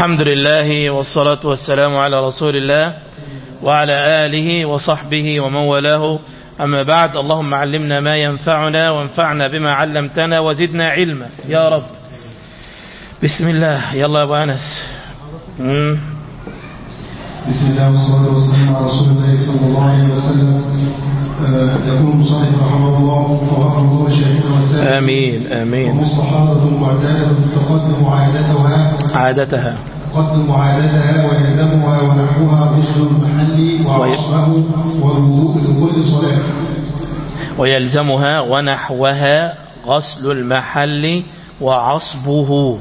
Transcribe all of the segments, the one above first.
الحمد لله والصلاة والسلام على رسول الله وعلى آله وصحبه ومن والاه، أما بعد. اللهم علمنا ما ينفعنا وانفعنا بما علمتنا وزدنا علما يا رب. بسم الله. يلا يا أبو أنس. بسم الله والصلاة والسلام على رسول الله صلى الله عليه وسلم. يقول المصنف رحمه الله وغفر الله شيخنا وسلم. آمين آمين. ومصطحبة معتادة تقدم عادتها ويلزمها ونحوها غسل المحل وعصره والوضوء لكل صلاة. ويلزمها ونحوها غسل المحل وعصبه.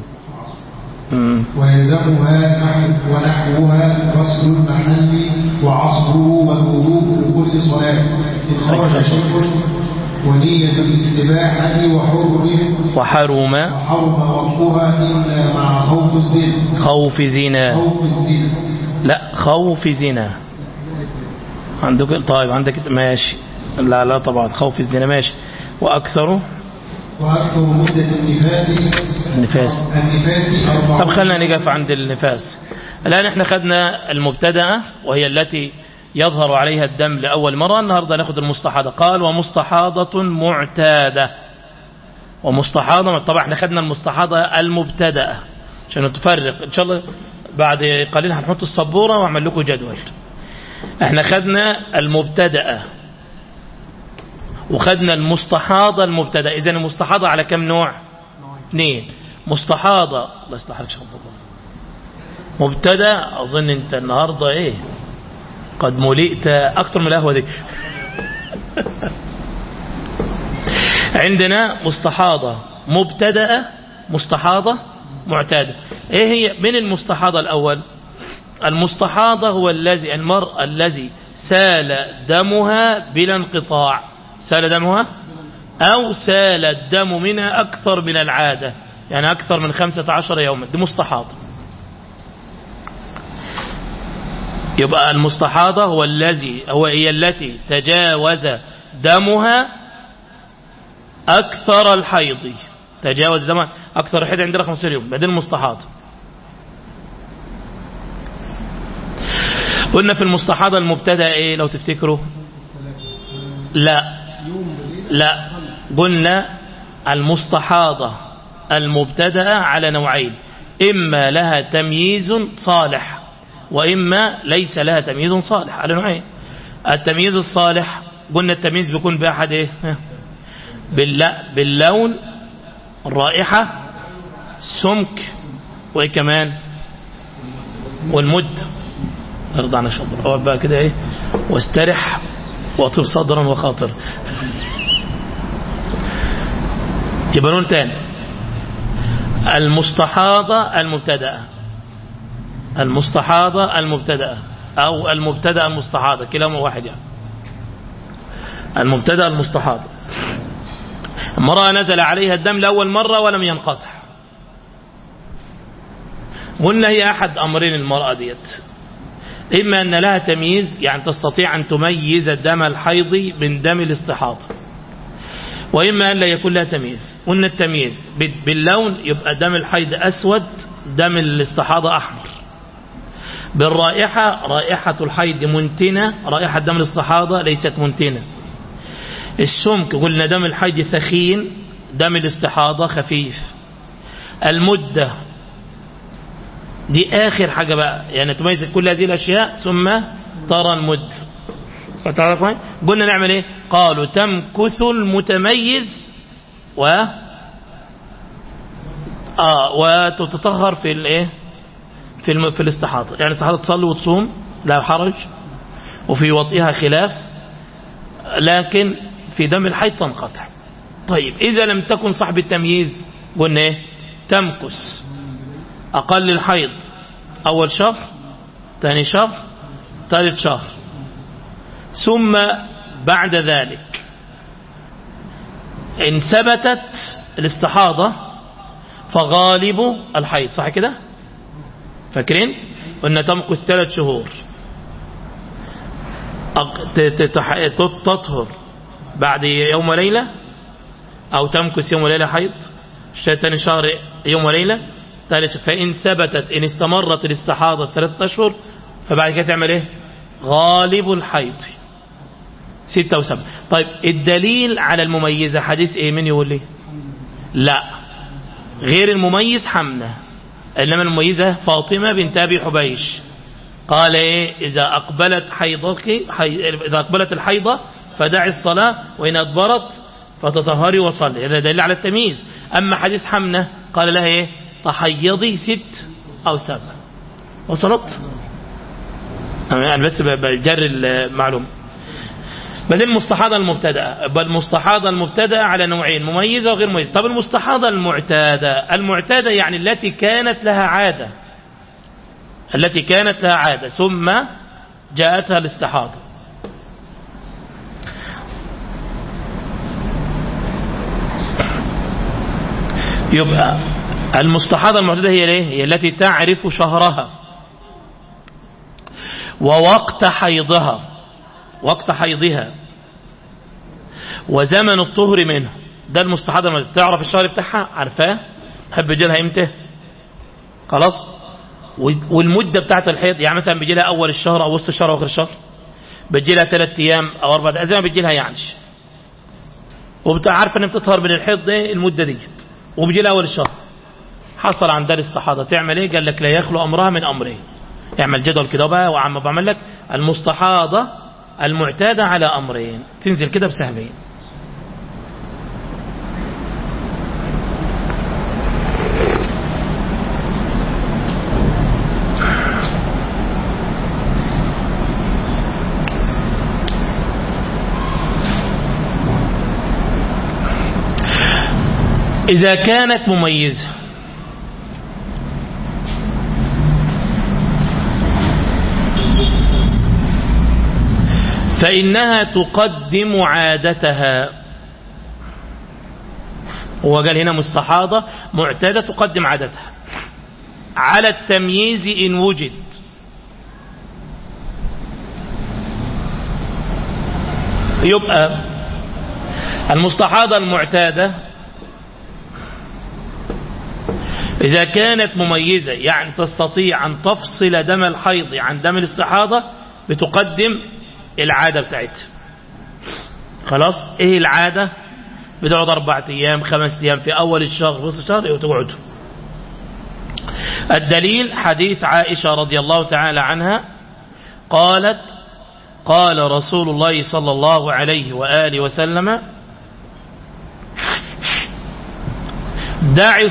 ويلزمها ونحوها غسل المحل وعصبه والوضوء لكل صلاة. إن خرج شيء ونية الاستباحة وحرم وقتها إلا مع خوف زنا. لا، خوف زنا عندك. طيب عندك ماشي. لا طبعا خوف الزنا ماشي. وأكثر مدة النفاس. طب خلنا نقف عند النفاس. الآن احنا خدنا المبتدأة وهي التي يظهر عليها الدم لأول مرة. النهاردة ناخد المستحاضة. قال ومستحاضة معتادة. ومستحاضة طبعا احنا خدنا المستحاضة المبتدأة عشان نتفرق ان شاء الله. بعد قليل هنحط السبورة واعمل لكم جدول. احنا خدنا المبتدأة وخدنا المستحاضة المبتدأة. اذا المستحاضة على كم نوع؟ 2. مستحاضة الله يستحرك شاء الله. مبتدأ اظن انت النهاردة ايه قد ملئت اكتر من القهوة دي. عندنا مستحاضة مبتدأة، مستحاضة معتادة. ايه هي من المستحاضة الاول؟ المستحاضة هو المرأة الذي سال دمها بلا انقطاع. سال دمها او سال الدم منها اكثر من العادة، يعني اكثر من 15 يوما، دي مستحاضة. يبقى المستحاضة هي التي تجاوز دمها أكثر الحيض. تجاوز دمها أكثر الحيض عندنا 15 يوم، بعدين المستحاضة. قلنا في المستحاضة المبتدأ إيه لو تفتكروا؟ لا قلنا المستحاضة المبتدأ على نوعين: إما لها تمييز صالح وإما ليس لها تمييز صالح، على نوعين. التمييز الصالح قلنا التمييز بيكون بأحد إيه؟ باللون، الرائحة، سمك، وإيه كمان؟ والمد. ارضعنا شبر اقعد بقى كده ايه واسترح واطيب صدرا وخاطر. يبقى نقول تاني: المستحاضة المبتدأة أو المبتدأ المستحاضة، كلاهما واحد يعني. المبتدأ المستحاضة امرأة نزل عليها الدم لأول مرة ولم ينقطع. قلنا هي أحد أمرين المرأة ديت: إما أن لها تمييز، يعني تستطيع أن تميز الدم الحيضي من دم الاستحاضة، وإما أن لا يكون لها تمييز. قلنا التمييز باللون يبقى دم الحيض أسود، دم الاستحاضة أحمر. بالرائحة، رائحة الحيض منتنة، رائحة دم الاستحاضة ليست منتنة. السمك قلنا دم الحيض ثخين، دم الاستحاضة خفيف. المدة دي آخر حاجة بقى، يعني تميز كل هذه الأشياء ثم ترى المدة. فتعرف قلنا نعمل ايه؟ قالوا تمكث المتميز وتتطهر في الايه في الاستحاضة. يعني الاستحاضة تصلي وتصوم لا حرج، وفي وطئها خلاف، لكن في دم الحيض تنقطع. طيب إذا لم تكن صاحب التمييز قلنا ايه؟ تمكث أقل الحيض أول شهر، ثاني شهر، ثالث شهر، ثم بعد ذلك إن ثبتت الاستحاضة فغالب الحيض. صح كده؟ فاكرين؟ قلنا تمكث 3 شهور، تطهر بعد يوم وليلة، أو تمكث يوم وليلة حيض، ثاني شهر يوم وليلة، فإن ثبتت إن استمرت الاستحاضة 3 أشهر فبعد كده تعمل إيه؟ غالب الحيض 6 و7. طيب الدليل على المميزة حديث إيه؟ من يقول لي؟ لا، غير المميز حمنة، إنما المميزة فاطمة بنت أبي حبيش. قال إيه؟ إذا أقبلت الحيضة فدعي الصلاة، وإن أدبرت فتطهري وصلي. هذا دليل على التمييز. أما حديث حمنة قال لها إيه؟ تحيضي 6 أو 7. وصلت؟ يعني بس بجر المعلومة. بدل المستحاضة المبتدأة، بل المستحاضة المبتدأة على نوعين، مميزة وغير مميزة. طب المستحاضة المعتادة يعني التي كانت لها عادة ثم جاءتها الاستحاضة. يبقى المستحاضة المعتادة هي ليه؟ هي التي تعرف شهرها ووقت حيضها وزمن الطهر منه. ده المستحاضة المعتادة، تعرف الشهر بتاعها، عارفاه، حب يجيلها امتى، خلاص. والمدة بتاعت الحيض، يعني مثلا بيجيلها اول الشهر او وسط الشهر او اخر الشهر، بيجيلها 3 ايام او 4 ايام، زي ما بيجيلها يعني، وبتعرف ان بتطهر من الحيض دي المدة ديت، وبيجي لها اول الشهر حصل عندها الاستحاضة، تعمل ايه؟ قال لك لا يخلو امرها من امرين. اعمل جدول كده بقى، وعم بعمل لك المستحاضة المعتادة على امرين، تنزل كده بسهمين. إذا كانت مميزة فإنها تقدم عادتها. هو قال هنا مستحاضة معتادة تقدم عادتها على التمييز إن وجد. يبقى المستحاضة المعتادة إذا كانت مميزة يعني تستطيع أن تفصل دم الحيض عن دم الاستحاضة، بتقدم العادة بتاعتها. خلاص، إيه العادة؟ بتقعد 4 أيام 5 أيام في أول الشهر وسط الشهر وتقعدوا. الدليل حديث عائشة رضي الله تعالى عنها قالت: قال رسول الله صلى الله عليه وآله وسلم: دعي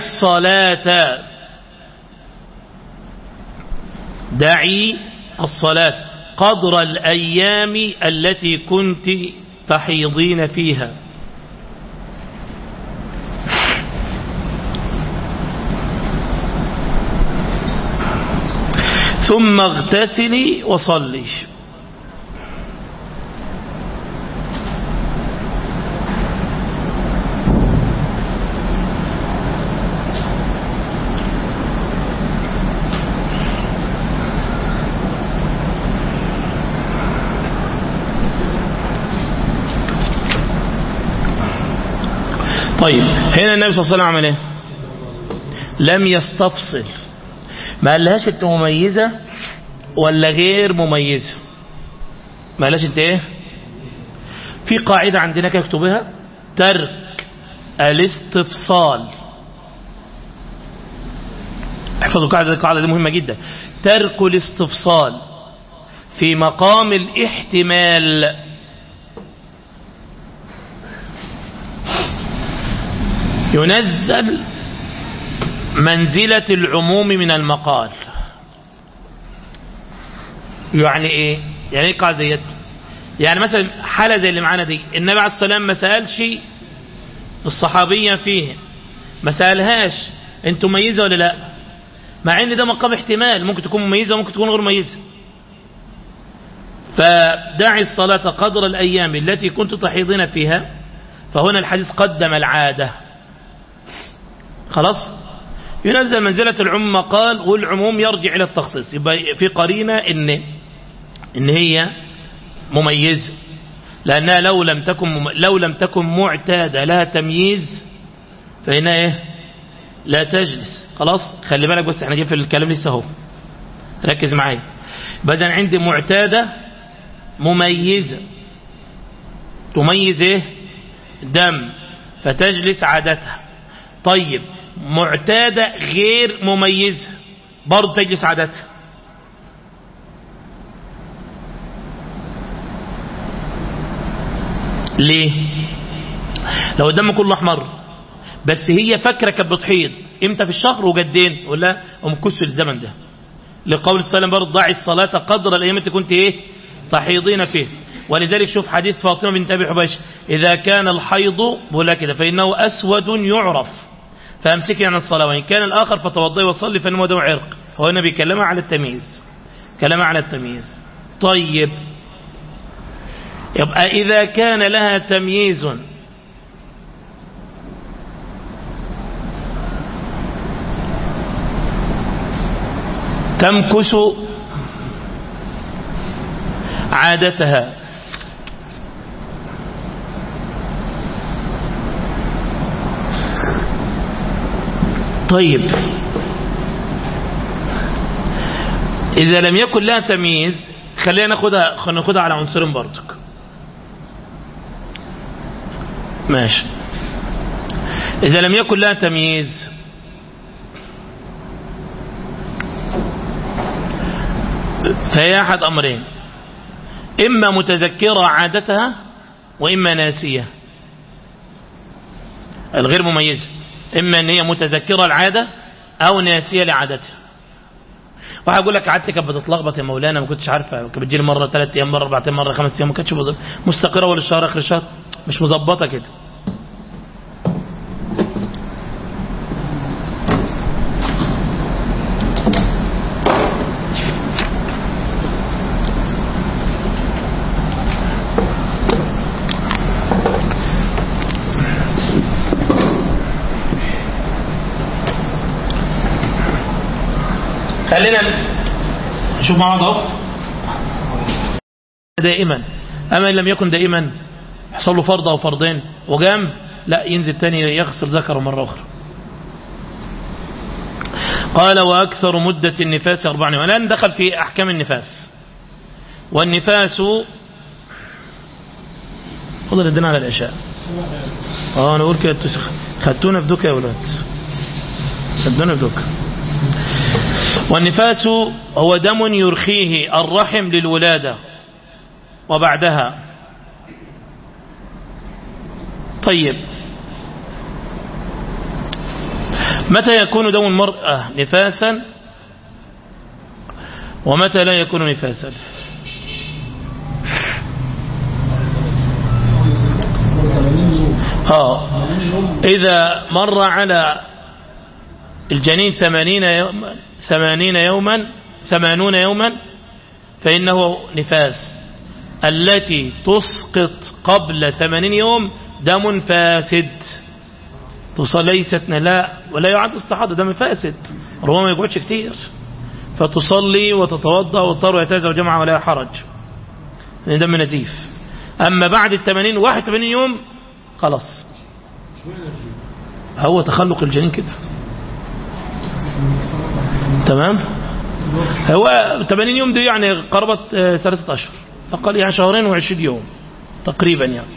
الصلاة قدر الأيام التي كنت تحيضين فيها، ثم اغتسلي وصلي. طيب هنا النبي صلى الله عليه وسلم عمل ايه؟ لم يستفصل، ما قالهاش انت مميزة ولا غير مميزة، ما قالهاش انت ايه. في قاعدة عندنا كده اكتبها: ترك الاستفصال. احفظوا القاعدة دي مهمة جدا. ترك الاستفصال في مقام الاحتمال ينزل منزلة العموم من المقال. يعني ايه؟ يعني ايه قاعدة ديت؟ يعني مثلا حالة زي اللي معانا دي، النبي عليه السلام ما سألش الصحابية فيه، ما سألهاش انتم مميزة ولا لا، مع ان ده مقام احتمال، ممكن تكون مميزة وممكن تكون غير مميزة. فدعي الصلاة قدر الأيام التي كنت تحيضين فيها، فهنا الحديث قدم العادة. خلاص، ينزل منزلة العموم مقال، والعموم يرجع إلى التخصيص. يبقى في قرينة إن هي مميزة، لأنها لو لم تكن معتادة لها تمييز فإنها إيه؟ لا تجلس. خلاص خلي بالك بس احنا جاي في الكلام لسه اهو، ركز معايا. بدل عندي معتادة مميزة تميز ايه دم فتجلس عادتها. طيب معتادة غير مميزة برضه تجلس عادتها. ليه؟ لو الدم كله احمر بس هي فاكره كانت بتحيض امتى في الشهر وجدين ولا امكسوا الزمن ده، لقول السلام برضه ضعي الصلاة قدر الايام التي كنت ايه تحيضين فيه. ولذلك شوف حديث فاطمة بنت أبي حبيش إذا كان الحيض بولا كده فإنه أسود يعرف فأمسكي عن الصلاة، وإن كان الآخر فتوضي وصلي فإنه دم عرق. هو هنا بيكلمها على التمييز، كلامها على التمييز. طيب يبقى إذا كان لها تمييز تمكس عادتها. طيب إذا لم يكن لها تمييز خلينا ناخدها على عنصرين برضك. ماشي. إذا لم يكن لها تمييز فهي أحد أمرين، إما متذكرة عادتها وإما ناسية. الغير مميزة إما أن هي متذكرة العادة أو ناسية لعادتها. واحد يقول لك عادتي كانت بتتلخبط يا مولانا، ما كنتش عارفة، كانت بتجيلي مرة 3 أيام، مرة 4 أيام، مرة 5 أيام، ما كانتش مستقرة ولا الشهر آخر الشهر مش مظبطة كده. خلينا نشوف مع بعض دائما. أما إن لم يكن دائما يحصل له فرض أو فرضين وجام لا ينزل تاني يغسل ذكره مرة أخرى. قال وأكثر مدة النفاس 4 يوم. الآن دخل في أحكام النفاس. والنفاس فضل الدين على العشاء. أنا أقول كده خدتونا في دوكا يا ولاد، خدتونا في دوكا. والنفاس هو دم يرخيه الرحم للولادة وبعدها. طيب متى يكون دم المرأة نفاسا ومتى لا يكون نفاسا؟ إذا مر على الجنين 80 يوما فإنه نفاس. التي تسقط قبل 80 يوم دم فاسد، ليست لا ولا يعد استحاضة، دم فاسد ربما ما يقعدش كتير، فتصلي وتتوضأ وتطهر ويتزوج جمعة ولا حرج، دم نزيف. أما بعد 81 يوم خلاص هو تخلق الجنين كده تمام. هو 80 يوم دي يعني قربت 3 أشهر أقل، يعني 2 و20 يوم تقريبا يعني.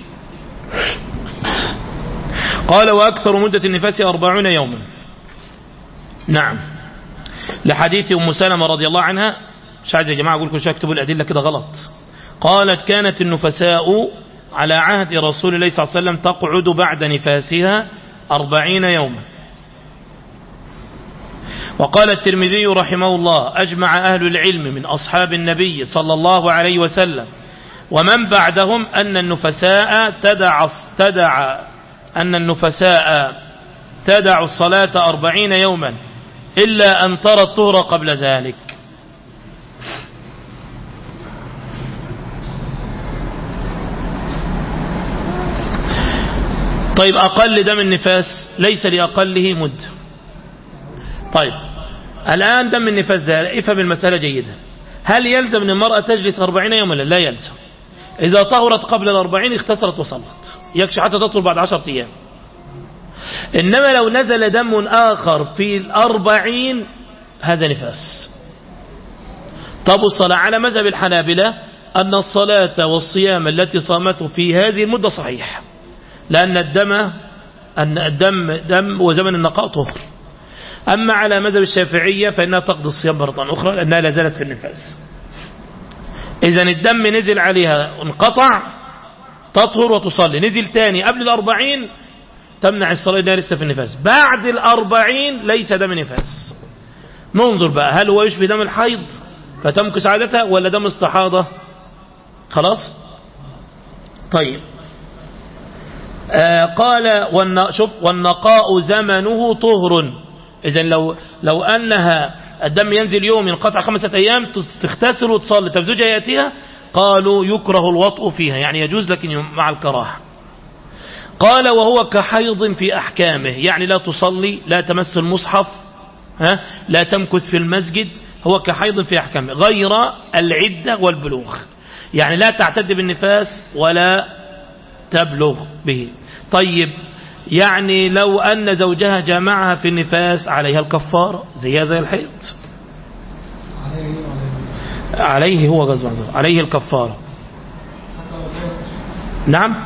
قال وأكثر مدة النفاس 40 يوما. نعم، لحديث أم سلمة رضي الله عنها. مش عايز يا جماعة أقول كل شيء اكتبوا الأدلة كده غلط. قالت كانت النفساء على عهد رسول الله صلى الله عليه وسلم تقعد بعد نفاسها 40 يوما. وقال الترمذي رحمه الله أجمع أهل العلم من أصحاب النبي صلى الله عليه وسلم ومن بعدهم أن النفساء تدع الصلاة 40 يوما إلا أن ترى الطهر قبل ذلك. طيب أقل دم النفاس ليس لأقله مدة. طيب الآن دم النفاس ده افهم المسألة جيدا. هل يلزم أن المرأة تجلس 40 يوما؟ لا يلزم. إذا طهرت قبل 40 اغتسلت وصلت، يكشي حتى تطهر بعد 10 أيام. إنما لو نزل دم آخر في 40 هذا نفاس. طب الصلاة على مذهب الحنابلة أن الصلاة والصيام التي صامته في هذه المدة صحيح، لأن الدم دم وزمن النقاء طهر. أما على مذهب الشافعية فإنها تقضي الصيام مرة أخرى لأنها لا زالت في النفاس. إذن الدم نزل عليها انقطع تطهر وتصلي، نزل تاني قبل 40 تمنع الصلاة لأنها لسه في النفاس، بعد 40 ليس دم نفاس. ننظر بقى هل هو يشبه دم الحيض فتمكث عادتها ولا دم استحاضة. خلاص طيب. قال والنقاء زمنه طهر. إذن لو أنها الدم ينزل يوم ينقطع 5 أيام تغتسل وتصلي، طب زوجها يأتيها، قالوا يكره الوطء فيها، يعني يجوز لكن مع الكراهة. قال وهو كحيض في أحكامه، يعني لا تصلي لا تمس المصحف لا تمكث في المسجد، هو كحيض في أحكامه غير العدة والبلوغ، يعني لا تعتد بالنفاس ولا تبلغ به. طيب يعني لو أن زوجها جامعها في النفاس عليها الكفارة زي الحيض، عليه هو غزو عنزر عليه الكفارة. نعم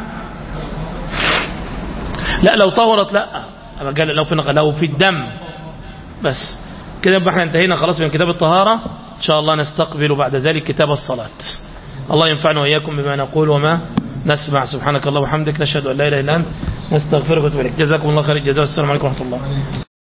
لا لو طهرت لا، لو في الدم بس كده يبقى احنا انتهينا خلاص من كتاب الطهارة. ان شاء الله نستقبل بعد ذلك كتاب الصلاة. الله ينفعنا وإياكم بما نقول وما نسمع. سبحانك الله وبحمدك نشهد أن لا إله إلا أنت نستغفرك ونتوب إليك. جزاكم الله خير الجزاء. والسلام عليكم ورحمة الله.